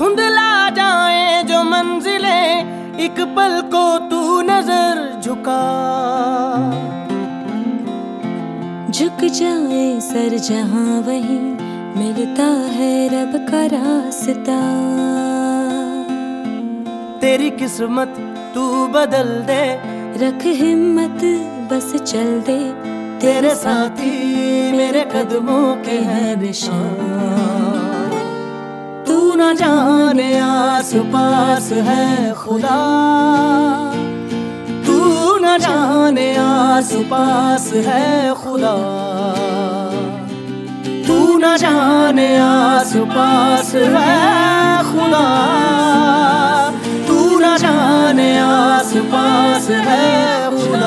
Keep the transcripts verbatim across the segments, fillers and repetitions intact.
धुंधला जाए जो मंजिलें, एक पल को तू नजर झुका। झुक जाए सर जहां वहीं मिलता है रब का रास्ता। तेरी किस्मत तू बदल दे, रख हिम्मत बस चल दे। तेरे साथी मेरे कदमों के हैं निशान। तू न जाने आस पास है खुदा, तू न जाने आस पास है खुदा। तू न जाने आस पास है खुदा, तू न जाने आस पास है खुदा।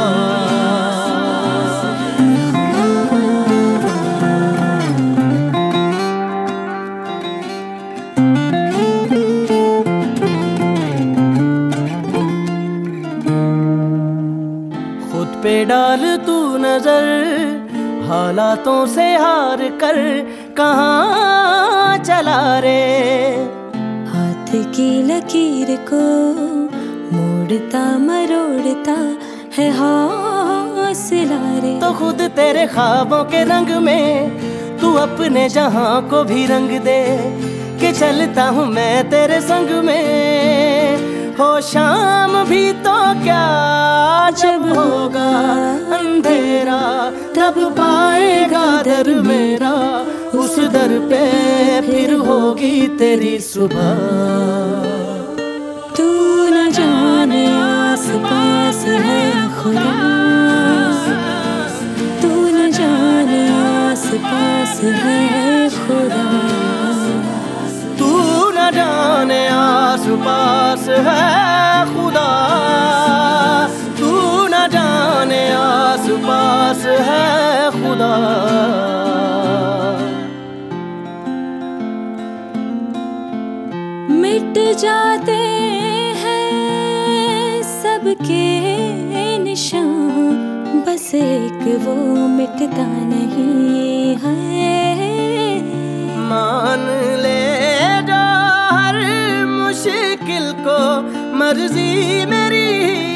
खुद पे डाल तू नजर, हालातों से हार कर कहाँ चला रे। हाथ की लकीर को मोड़ता मरोड़ता है हौसला रे। तो खुद तेरे ख्वाबों के रंग में तू अपने जहां को भी रंग दे, कि चलता हूँ मैं तेरे संग में। हो शाम भी तो क्या जब होगा अंधेरा, तब पाएगा दर मेरा। उस दर पे फिर होगी तेरी सुबह। तू न जाने आस पास है खुदा, तू न जाने आस पास है खुदा। तू न जाने आस पास है खुदा, तू न जाने आस पास है खुदा। मिट जाते हैं सबके निशान, बस एक वो मिटता नहीं है। मान ले जो हर मुश्किल को मर्जी मेरी